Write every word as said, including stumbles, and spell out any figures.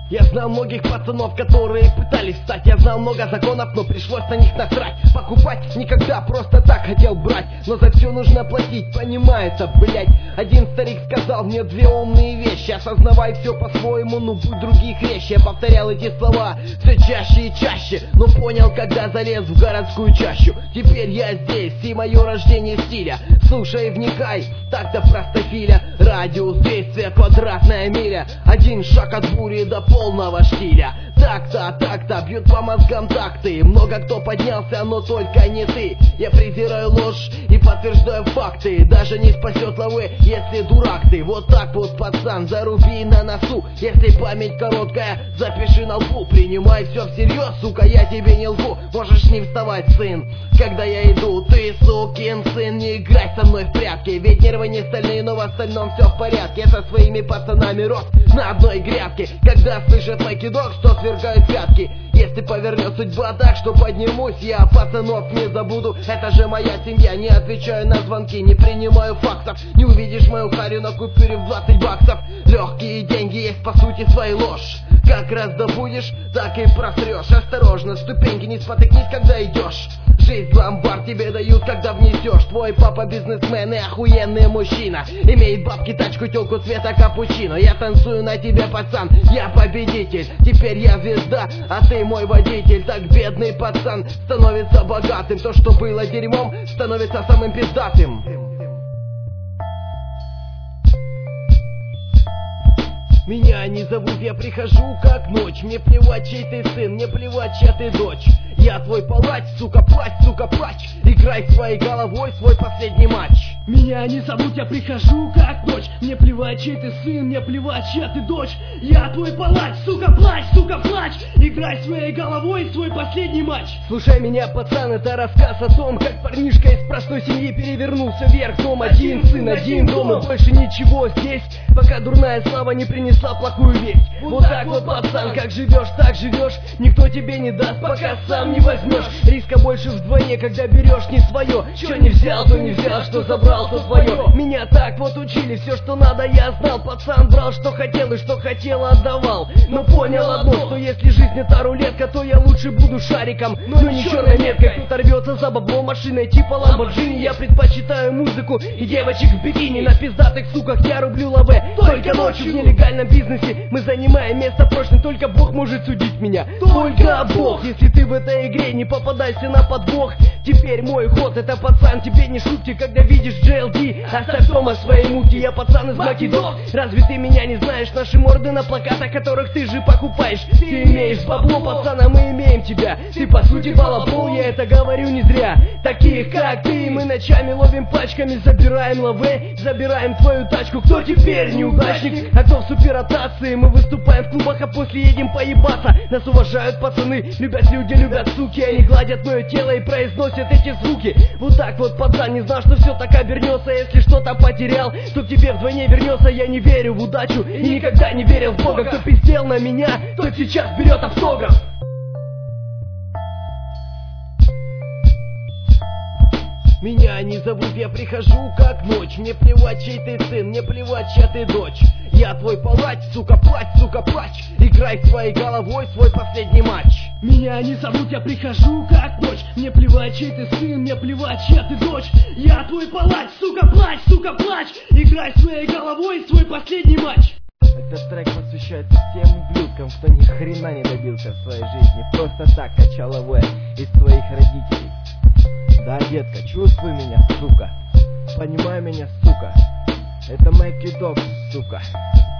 Я знал многих пацанов, которые пытались встать. Я знал много законов, но пришлось на них насрать. Покупать никогда просто так хотел брать, но за все нужно платить, понимается, блять. Один старик сказал мне две умные вещи: осознавай все по-своему, ну будь других резче. Я повторял эти слова все чаще и чаще, но понял, когда залез в городскую чащу. Теперь я здесь, и мое рождение стиля. Слушай, вникай, так-то простофиля. Радиус действия квадратная миля. Один шаг от бури до полного штиля. Так-то, так-то, бьют по мозгам такты. Много кто поднялся, но только не ты. Я презираю ложь и подтверждаю факты. Даже не спасет лавы, если дурак ты. Вот так вот, пацан, заруби на носу. Если память короткая, запиши на лбу. Принимай все всерьез, сука, я тебе не лгу. Можешь не вставать, сын, когда я иду. Ты, сукин сын, не играй со мной в прятки. Ведь нервы не стальные, но в остальном все в порядке. Я со своими пацанами рос на одной грядке. Когда слышат мой кидок, что свергают пятки. Если повернет судьба так, что поднимусь, я пацанов не забуду. Это же моя семья, не отвечаю на звонки, не принимаю фактов. Не увидишь мою харю на купюре в двадцать баксов. Легкие деньги есть по сути своей ложь. Как раз добудешь, так и просрешь. Осторожно, ступеньки не спотыкнись, когда идешь. Жизнь в ломбард тебе дают, когда внесешь. Твой папа бизнесмен и охуенный мужчина. Имеет бабки, тачку, телку цвета капучино. Я танцую на тебе, пацан, я победитель. Теперь я звезда, а ты мой водитель. Так бедный пацан становится богатым. То, что было дерьмом, становится самым пиздатым. Меня не зовут, я прихожу как ночь. Мне плевать, чей ты сын, мне плевать, чья ты дочь. Я твой палач, сука, плачь, сука, плачь. Играй своей головой свой последний матч. Меня не зовут, я прихожу как ночь. Мне плевать, чей ты сын, мне плевать, чья ты дочь. Я твой палач, сука, плачь, сука, плачь. Играй своей головой свой последний матч. Слушай меня, пацан, это рассказ о том, как парнишка из простой семьи перевернулся вверх дном. Один сын, один дом и больше ничего здесь, пока дурная слава не принесла плохую весть. Вот так вот, пацан, как живешь, так живешь. Никто тебе не даст, пока сам не возьмешь. Риска больше вдвойне, когда берешь не свое. Что не взял, то не взял, что забрал, то твое. Меня так вот учили, все, что надо, я знал. Пацан брал, что хотел, и что хотел, отдавал. Но понял одно, что если жизнь это рулетка, то я лучше буду шариком, но не черной меткой. Кто-то рвется за бабло машиной типа Lamborghini. Я предпочитаю музыку и девочек в бикини. На пиздатых суках я рублю лаве только ночью в нелегальном бизнесе. Мы занимаем место прочным, только Бог может судить меня. Только Бог. Если ты в этой игре не попадайся на подвох. Теперь мой ход, это пацан, тебе не шутки, когда видишь джей эл ди. Оставь дома свои муки, я пацан из Македон. Разве ты меня не знаешь? Наши морды на плакатах, которых ты же покупаешь. Ты имеешь бабло, пацан, а мы имеем тебя. Ты по сути балабол, я это говорю не зря. Таких как ты мы ночами ловим пачками. Забираем лаве, забираем твою тачку. Кто теперь неудачник, а кто в суперротации? Мы выступаем в клубах, а после едем поебаться. Нас уважают пацаны, любят люди, любят суки. Они гладят мое тело и произносят эти звуки. Вот так вот, пацан, не знал, что все так обернется. Если что-то потерял, то к тебе вдвойне вернется. Я не верю в удачу и никогда не верил в Бога. Кто пиздел на меня, тот сейчас берет автограф. Меня не зовут, я прихожу как ночь. Мне плевать, чей ты сын, мне плевать, чья ты дочь. Я твой палач, сука, плачь, сука, плачь. Играй своей головой свой последний матч. Меня не зовут, я прихожу как ночь. Мне плевать, чей ты сын, мне плевать, чья ты дочь. Я твой палач, сука, плачь, сука, плачь. Играй своей головой свой последний матч. Этот трек посвящается всем ублюдкам, кто ни хрена не добился в своей жизни. Просто так качал АВ из своих родителей. Да, детка, чувствуй меня, сука. Понимай меня, сука. Это Мэкки Дог, сука.